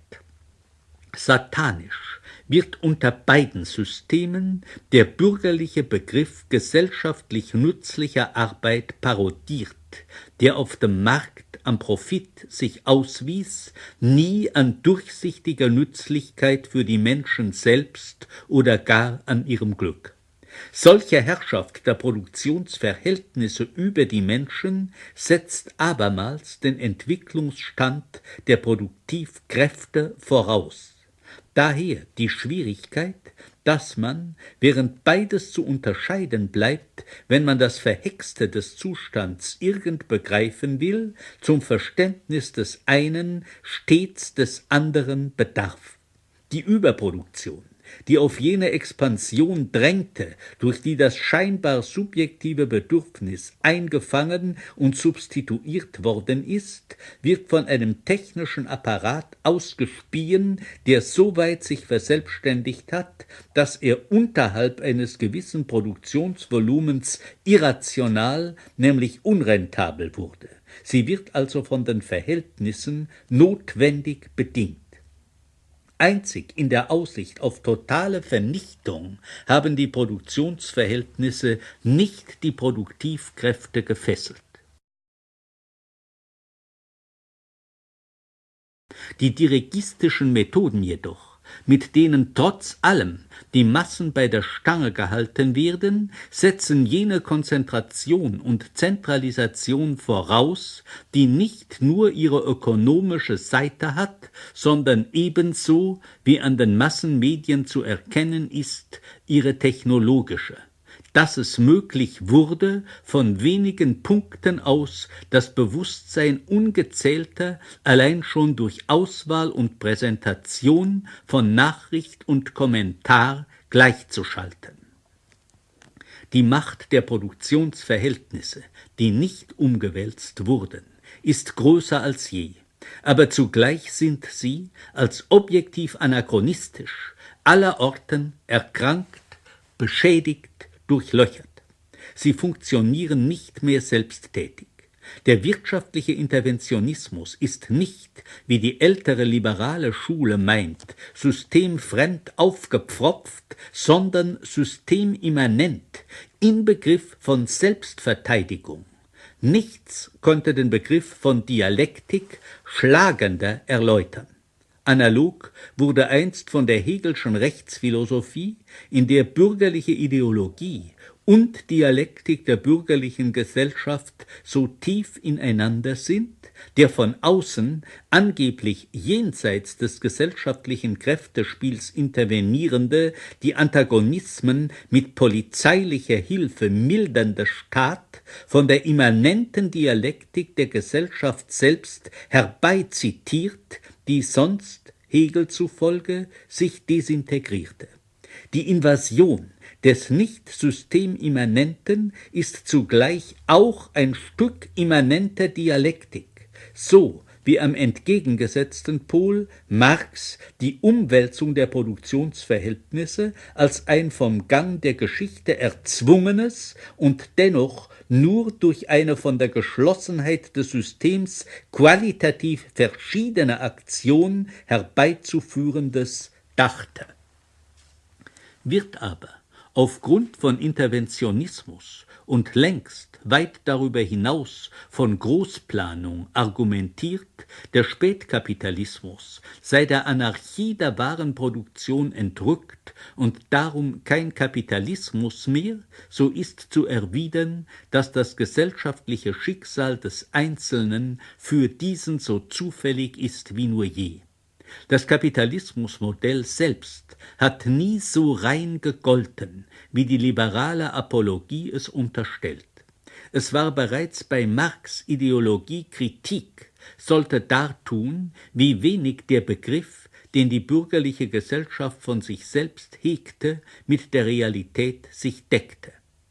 Satanisch wird unter beiden Systemen der bürgerliche Begriff gesellschaftlich nützlicher Arbeit parodiert, der auf dem Markt am Profit sich auswies, nie an durchsichtiger Nützlichkeit für die Menschen selbst oder gar an ihrem Glück. Solche Herrschaft der Produktionsverhältnisse über die Menschen setzt abermals den Entwicklungsstand der Produktivkräfte voraus. Daher die Schwierigkeit, dass man, während beides zu unterscheiden bleibt, wenn man das Verhexte des Zustands irgend begreifen will, zum Verständnis des einen stets des anderen bedarf. Die Überproduktion, die auf jene Expansion drängte, durch die das scheinbar subjektive Bedürfnis eingefangen und substituiert worden ist, wird von einem technischen Apparat ausgespien, der so weit sich verselbstständigt hat, dass er unterhalb eines gewissen Produktionsvolumens irrational, nämlich unrentabel wurde. Sie wird also von den Verhältnissen notwendig bedingt. Einzig in der Aussicht auf totale Vernichtung haben die Produktionsverhältnisse nicht die Produktivkräfte gefesselt. Die dirigistischen Methoden jedoch, mit denen trotz allem die Massen bei der Stange gehalten werden, setzen jene Konzentration und Zentralisation voraus, die nicht nur ihre ökonomische Seite hat, sondern ebenso, wie an den Massenmedien zu erkennen ist, ihre technologische. Dass es möglich wurde, von wenigen Punkten aus das Bewusstsein ungezählter allein schon durch Auswahl und Präsentation von Nachricht und Kommentar gleichzuschalten. Die Macht der Produktionsverhältnisse, die nicht umgewälzt wurden, ist größer als je. aber zugleich sind sie als objektiv anachronistisch allerorten erkrankt, beschädigt, durchlöchert. Sie funktionieren nicht mehr selbsttätig. Der wirtschaftliche Interventionismus ist nicht, wie die ältere liberale Schule meint, systemfremd aufgepfropft, sondern systemimmanent, Inbegriff von Selbstverteidigung. Nichts konnte den Begriff von Dialektik schlagender erläutern. Analog wurde einst von der Hegelschen Rechtsphilosophie, in der bürgerliche Ideologie und Dialektik der bürgerlichen Gesellschaft so tief ineinander sind, der von außen angeblich jenseits des gesellschaftlichen Kräftespiels intervenierende, die Antagonismen mit polizeilicher Hilfe mildernde Staat von der immanenten Dialektik der Gesellschaft selbst herbeizitiert, die sonst, Hegel zufolge, sich desintegrierte. Die Invasion des Nicht-Systemimmanenten ist zugleich auch ein Stück immanenter Dialektik, so wie am entgegengesetzten Pol Marx die Umwälzung der Produktionsverhältnisse als ein vom Gang der Geschichte erzwungenes und dennoch nur durch eine von der Geschlossenheit des Systems qualitativ verschiedene Aktion herbeizuführendes dachte. Wird aber aufgrund von Interventionismus und längst weit darüber hinaus von Großplanung argumentiert, der Spätkapitalismus sei der Anarchie der Warenproduktion entrückt und darum kein Kapitalismus mehr, so ist zu erwidern, dass das gesellschaftliche Schicksal des Einzelnen für diesen so zufällig ist wie nur je. Das Kapitalismusmodell selbst hat nie so rein gegolten, wie die liberale Apologie es unterstellt. Es war bereits bei Marx' Ideologiekritik, sollte dartun, wie wenig der Begriff, den die bürgerliche Gesellschaft von sich selbst hegte, mit der Realität sich deckte.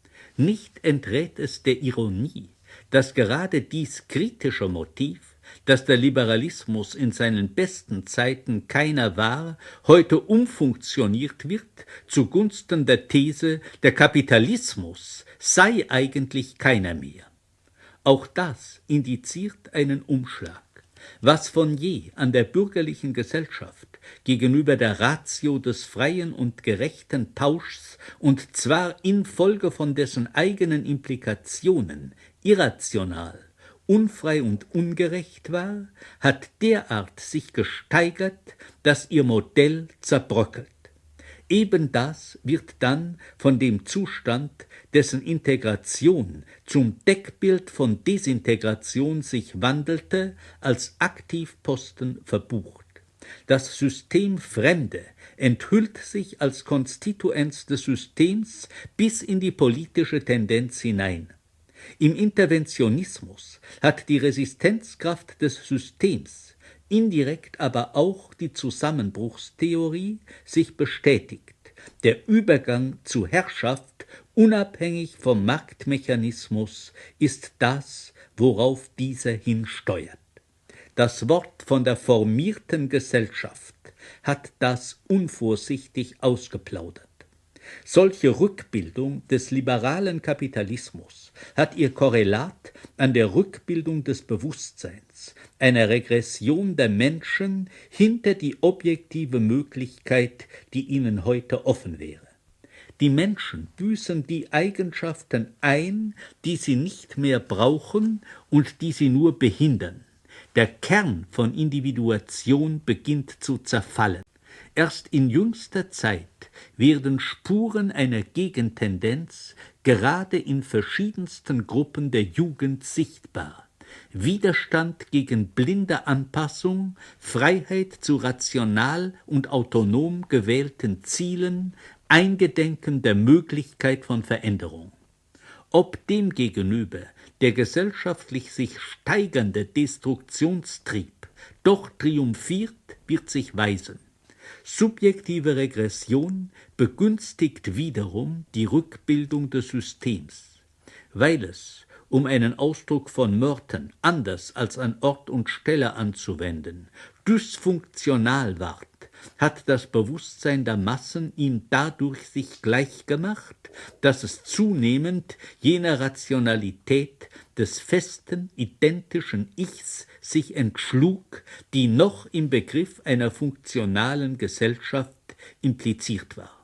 Nicht enträt es der Ironie, dass gerade dies kritische Motiv, dass der Liberalismus in seinen besten Zeiten keiner war, heute umfunktioniert wird zugunsten der These, der Kapitalismus sei eigentlich keiner mehr. Auch das indiziert einen Umschlag. Was von je an der bürgerlichen Gesellschaft gegenüber der Ratio des freien und gerechten Tauschs und zwar infolge von dessen eigenen Implikationen irrational, unfrei und ungerecht war, hat derart sich gesteigert, dass ihr Modell zerbröckelt. Eben das wird dann von dem Zustand, dessen Integration zum Deckbild von Desintegration sich wandelte, als Aktivposten verbucht. Das Systemfremde enthüllt sich als Konstituenz des Systems bis in die politische Tendenz hinein. Im Interventionismus hat die Resistenzkraft des Systems, indirekt aber auch die Zusammenbruchstheorie, sich bestätigt. Der Übergang zu Herrschaft, unabhängig vom Marktmechanismus, ist das, worauf dieser hinsteuert. Das Wort von der formierten Gesellschaft hat das unvorsichtig ausgeplaudert. Solche Rückbildung des liberalen Kapitalismus hat ihr Korrelat an der Rückbildung des Bewusstseins, einer Regression der Menschen hinter die objektive Möglichkeit, die ihnen heute offen wäre. Die Menschen büßen die Eigenschaften ein, die sie nicht mehr brauchen und die sie nur behindern. Der Kern von Individuation beginnt zu zerfallen. Erst in jüngster Zeit werden Spuren einer Gegentendenz gerade in verschiedensten Gruppen der Jugend sichtbar. Widerstand gegen blinde Anpassung, Freiheit zu rational und autonom gewählten Zielen, Eingedenken der Möglichkeit von Veränderung. Ob demgegenüber der gesellschaftlich sich steigernde Destruktionstrieb doch triumphiert, wird sich weisen. Subjektive Regression begünstigt wiederum die Rückbildung des Systems, weil es um einen Ausdruck von Merton anders als an Ort und Stelle anzuwenden, dysfunktional ward, hat das Bewusstsein der Massen ihm dadurch sich gleichgemacht, dass es zunehmend jener Rationalität des festen, identischen Ichs sich entschlug, die noch im Begriff einer funktionalen Gesellschaft impliziert war.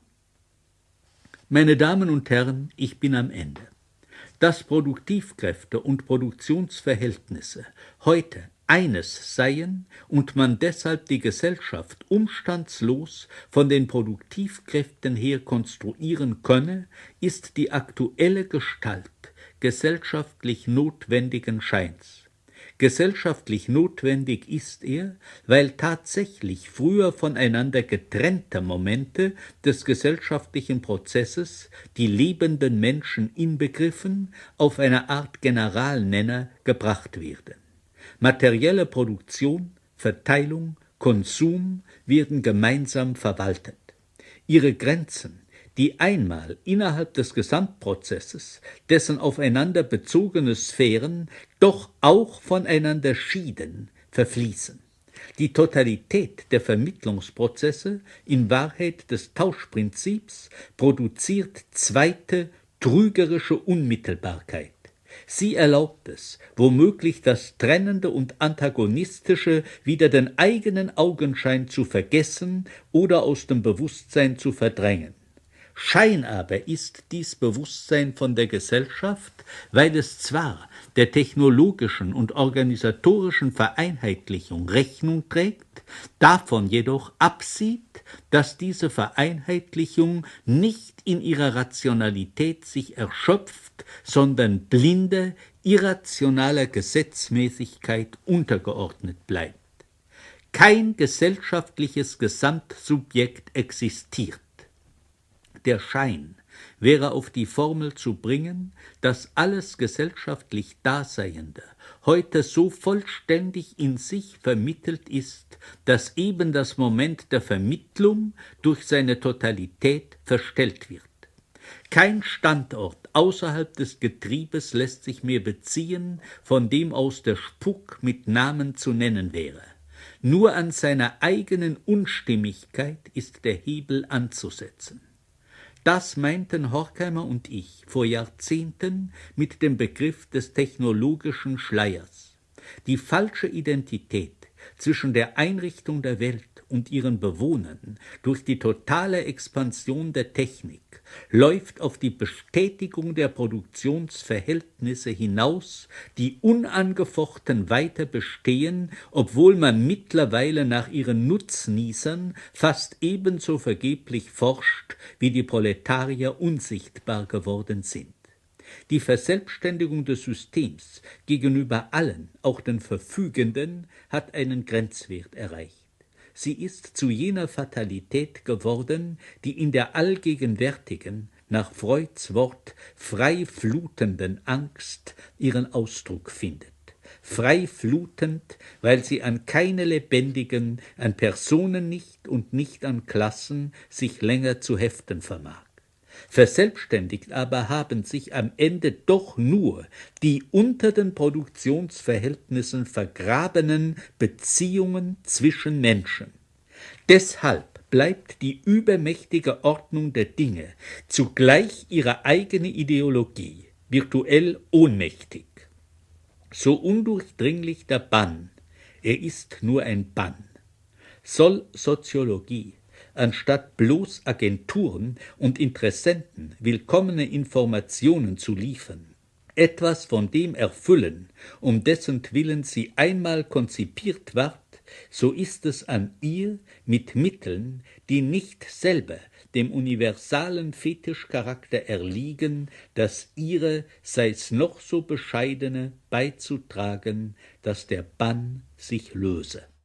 Meine Damen und Herren, ich bin am Ende. Dass Produktivkräfte und Produktionsverhältnisse heute eines seien und man deshalb die Gesellschaft umstandslos von den Produktivkräften her konstruieren könne, ist die aktuelle Gestalt gesellschaftlich notwendigen Scheins. Gesellschaftlich notwendig ist er, weil tatsächlich früher voneinander getrennte Momente des gesellschaftlichen Prozesses, die lebenden Menschen inbegriffen, auf eine Art Generalnenner gebracht werden. Materielle Produktion, Verteilung, Konsum werden gemeinsam verwaltet. Ihre Grenzen, die einmal innerhalb des Gesamtprozesses, dessen aufeinander bezogene Sphären doch auch voneinander schieden, verfließen. Die Totalität der Vermittlungsprozesse, in Wahrheit des Tauschprinzips, produziert zweite, trügerische Unmittelbarkeit. Sie erlaubt es, womöglich das Trennende und Antagonistische wider den eigenen Augenschein zu vergessen oder aus dem Bewusstsein zu verdrängen. Schein aber ist dies Bewusstsein von der Gesellschaft, weil es zwar der technologischen und organisatorischen Vereinheitlichung Rechnung trägt, davon jedoch absieht, dass diese Vereinheitlichung nicht in ihrer Rationalität sich erschöpft, sondern blinde, irrationaler Gesetzmäßigkeit untergeordnet bleibt. Kein gesellschaftliches Gesamtsubjekt existiert. Der Schein wäre auf die Formel zu bringen, dass alles gesellschaftlich Daseiende heute so vollständig in sich vermittelt ist, dass eben das Moment der Vermittlung durch seine Totalität verstellt wird. Kein Standort außerhalb des Getriebes lässt sich mehr beziehen, von dem aus der Spuk mit Namen zu nennen wäre. Nur an seiner eigenen Unstimmigkeit ist der Hebel anzusetzen. Das meinten Horkheimer und ich vor Jahrzehnten mit dem Begriff des technologischen Schleiers. Die falsche Identität zwischen der Einrichtung der Welt und ihren Bewohnern durch die totale Expansion der Technik läuft auf die Bestätigung der Produktionsverhältnisse hinaus, die unangefochten weiter bestehen, obwohl man mittlerweile nach ihren Nutznießern fast ebenso vergeblich forscht, wie die Proletarier unsichtbar geworden sind. Die Verselbstständigung des Systems gegenüber allen, auch den Verfügenden, hat einen Grenzwert erreicht. Sie ist zu jener Fatalität geworden, die in der allgegenwärtigen, nach Freuds Wort, frei flutenden Angst ihren Ausdruck findet. Frei flutend, weil sie an keine lebendigen, an Personen nicht und nicht an Klassen sich länger zu heften vermag. Verselbstständigt aber haben sich am Ende doch nur die unter den Produktionsverhältnissen vergrabenen Beziehungen zwischen Menschen. Deshalb bleibt die übermächtige Ordnung der Dinge zugleich ihre eigene Ideologie, virtuell ohnmächtig. So undurchdringlich der Bann, er ist nur ein Bann. Soll Soziologie anstatt bloß Agenturen und Interessenten willkommene Informationen zu liefern, etwas von dem erfüllen, um dessentwillen sie einmal konzipiert ward, so ist es an ihr, mit Mitteln, die nicht selber dem universalen Fetischcharakter erliegen, das ihre, sei's noch so bescheidene, beizutragen, dass der Bann sich löse.